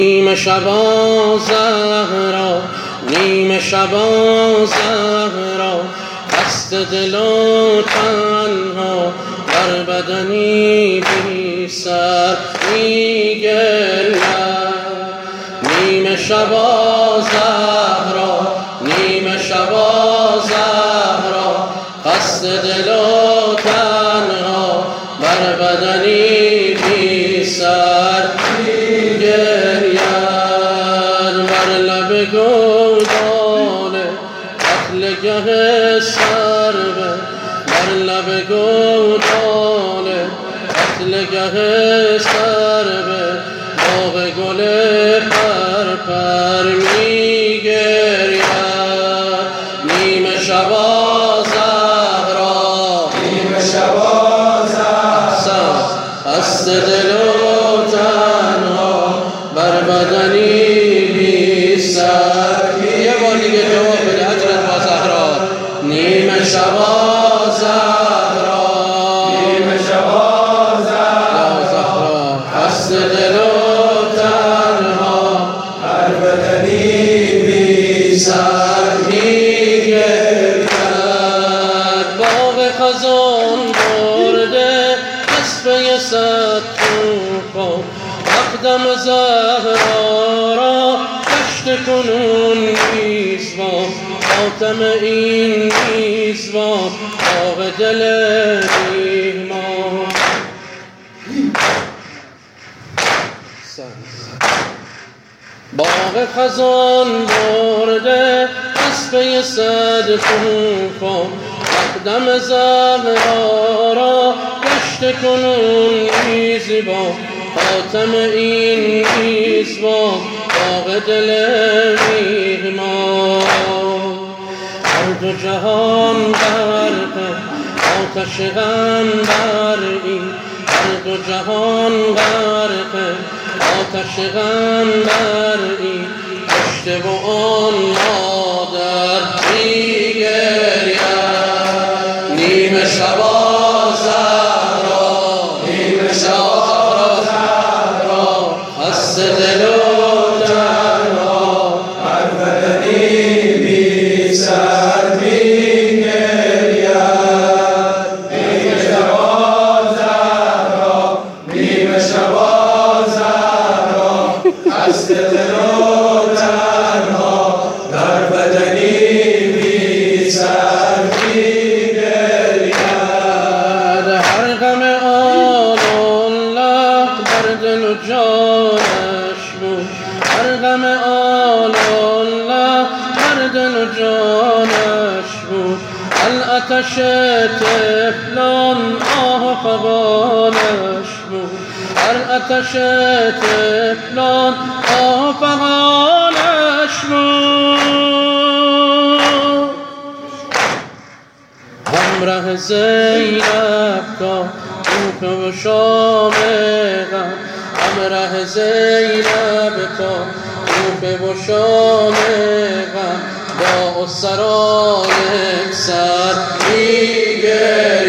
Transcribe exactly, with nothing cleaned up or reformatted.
نیمه شبا زهرا، نیمه شبا زهرا، خست دل و تنها بر بدنی بی سر می گرید. نیمه شبا زهرا، نیمه شبا زهرا، خست دل و تنها بر بدنی بی سر می گرید. بر لب گودال قتلگه سربه، بر لب گودال قتلگه سربه، باغ گل پرپر می گرید. نیمه شبا زهرا، نیمه شبا زهرا، خست دل و تنها بر بدنی بی سر. یه بار دیگه جواب بده حضرت با زهرا. نیمه شبا زهرا، نیمه شبا زهرا، خست دل و تنها بر بدنی بی سر می گرید. باغ خزان برده اسبه صد طوفان، مقدم زهرا را گشت کنون میزبان، خاتم این میزبان باغ دل میهمان. باغ خزان برده اسبه صد طوفان، مقدم زهرا را گشت کنون میزبان، خاتم این میزبان باغ دل میهمان. هر دو جهان غرق آتش غم بر این، هر دو جهان غرق آتش غم بر این، کشته و آن مادر می گرید. نیمه شبا زهرا، نیمه شبا زهرا، خست دل و تنها بر بدنی بی سر می گرید. نیمه شبا زهرا، نیمه شبا زهرا، خست دل و تنها بر بدنی بی سر می گرید. هر غم آن الله بر دل و جانش بود، هر غم آن الله بر دل و جانش بود. الاتش طفلان آه فغانش بود، هر اتش طفلان آه فغانش بود. همراه زینب تا کوفه و شام غم، همراه زینب تا کوفه و شام غم، با اسرا یک سر می گرید.